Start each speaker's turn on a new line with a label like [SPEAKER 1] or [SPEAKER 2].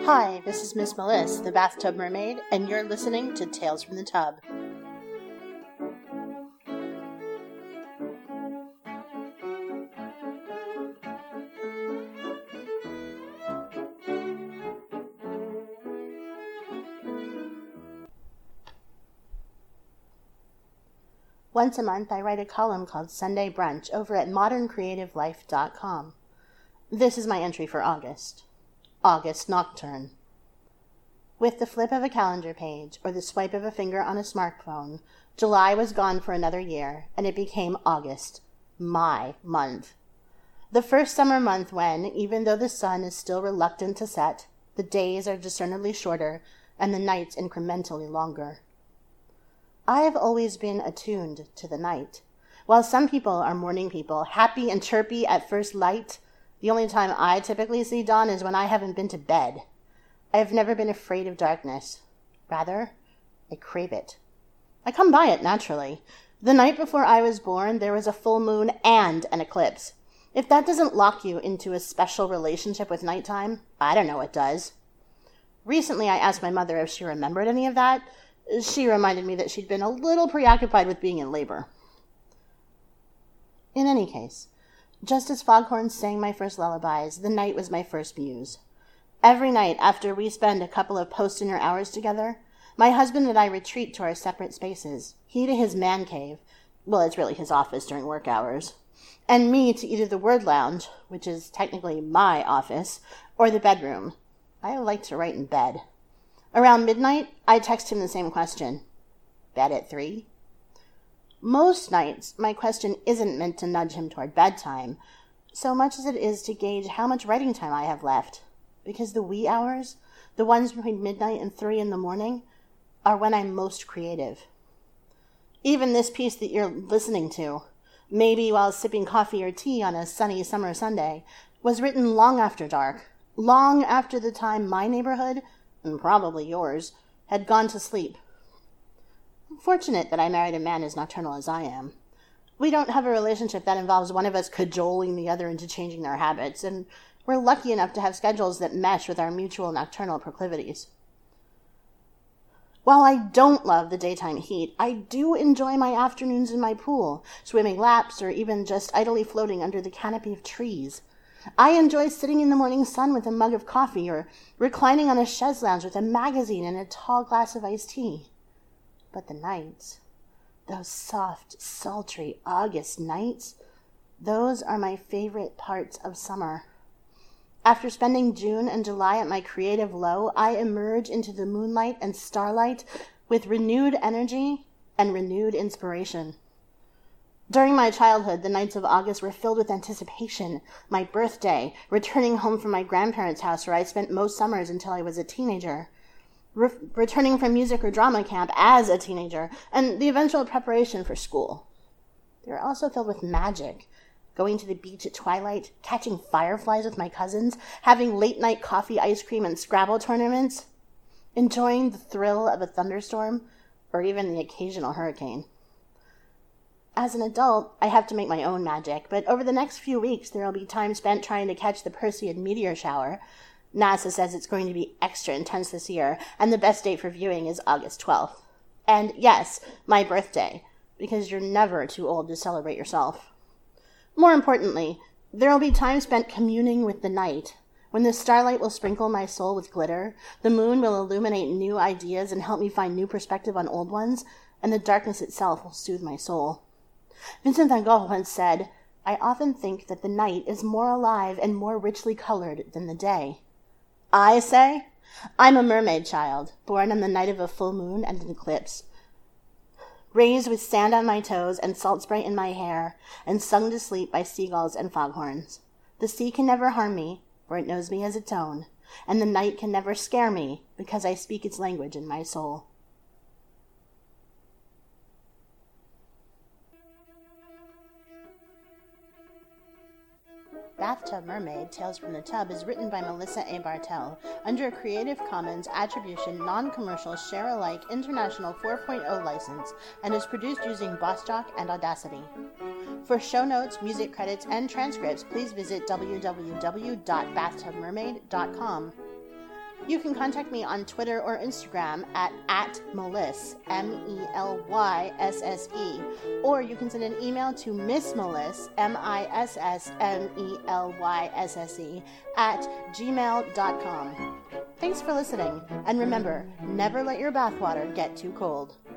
[SPEAKER 1] Hi, this is Miss Melissa, the Bathtub Mermaid, and you're listening to Tales from the Tub. Once a month, I write a column called Sunday Brunch over at moderncreativelife.com. This is my entry for August. August Nocturne. With the flip of a calendar page or the swipe of a finger on a smartphone, July was gone for another year, and it became August, my month. The first summer month when, even though the sun is still reluctant to set, the days are discernibly shorter and the nights incrementally longer. I have always been attuned to the night. While some people are morning people, happy and chirpy at first light, the only time I typically see dawn is when I haven't been to bed. I have never been afraid of darkness. Rather, I crave it. I come by it naturally. The night before I was born, there was a full moon and an eclipse. If that doesn't lock you into a special relationship with nighttime, I don't know what does. Recently, I asked my mother if she remembered any of that. She reminded me that she'd been a little preoccupied with being in labor. In any case, just as foghorns sang my first lullabies, the night was my first muse. Every night after we spend a couple of post-dinner hours together, my husband and I retreat to our separate spaces, he to his man cave, well, it's really his office during work hours, and me to either the word lounge, which is technically my office, or the bedroom. I like to write in bed. Around midnight, I text him the same question. Bed at 3? Most nights, my question isn't meant to nudge him toward bedtime, so much as it is to gauge how much writing time I have left, because the wee hours, the ones between midnight and 3 in the morning, are when I'm most creative. Even this piece that you're listening to, maybe while sipping coffee or tea on a sunny summer Sunday, was written long after dark, long after the time my neighborhood, and probably yours, had gone to sleep. I'm fortunate that I married a man as nocturnal as I am. We don't have a relationship that involves one of us cajoling the other into changing their habits, and we're lucky enough to have schedules that mesh with our mutual nocturnal proclivities. While I don't love the daytime heat, I do enjoy my afternoons in my pool, swimming laps, or even just idly floating under the canopy of trees. I enjoy sitting in the morning sun with a mug of coffee or reclining on a chaise lounge with a magazine and a tall glass of iced tea. But the nights, those soft, sultry August nights, those are my favorite parts of summer. After spending June and July at my creative low, I emerge into the moonlight and starlight with renewed energy and renewed inspiration. During my childhood, the nights of August were filled with anticipation, my birthday, returning home from my grandparents' house where I spent most summers until I was a teenager, returning from music or drama camp as a teenager, and the eventual preparation for school. They were also filled with magic, going to the beach at twilight, catching fireflies with my cousins, having late-night coffee, ice cream, and Scrabble tournaments, enjoying the thrill of a thunderstorm, or even the occasional hurricane. As an adult, I have to make my own magic, but over the next few weeks, there will be time spent trying to catch the Perseid meteor shower. NASA says it's going to be extra intense this year, and the best date for viewing is August 12th. And yes, my birthday, because you're never too old to celebrate yourself. More importantly, there will be time spent communing with the night. When the starlight will sprinkle my soul with glitter, the moon will illuminate new ideas and help me find new perspective on old ones, and the darkness itself will soothe my soul. Vincent van Gogh once said, "I often think that the night is more alive and more richly colored than the day." I say, I'm a mermaid child, born on the night of a full moon and an eclipse. Raised with sand on my toes and salt spray in my hair, and sung to sleep by seagulls and foghorns. The sea can never harm me, for it knows me as its own, and the night can never scare me, because I speak its language in my soul. Bathtub Mermaid, Tales from the Tub is written by Melissa A. Bartell under a Creative Commons Attribution Non-Commercial Share-alike International 4.0 license and is produced using BossJock and Audacity. For show notes, music credits, and transcripts, please visit www.bathtubmermaid.com. You can contact me on Twitter or Instagram at @Melysse, MELYSSE, or you can send an email to Miss Melysse, MISSMELYSSE, @gmail.com. Thanks for listening, and remember, never let your bathwater get too cold.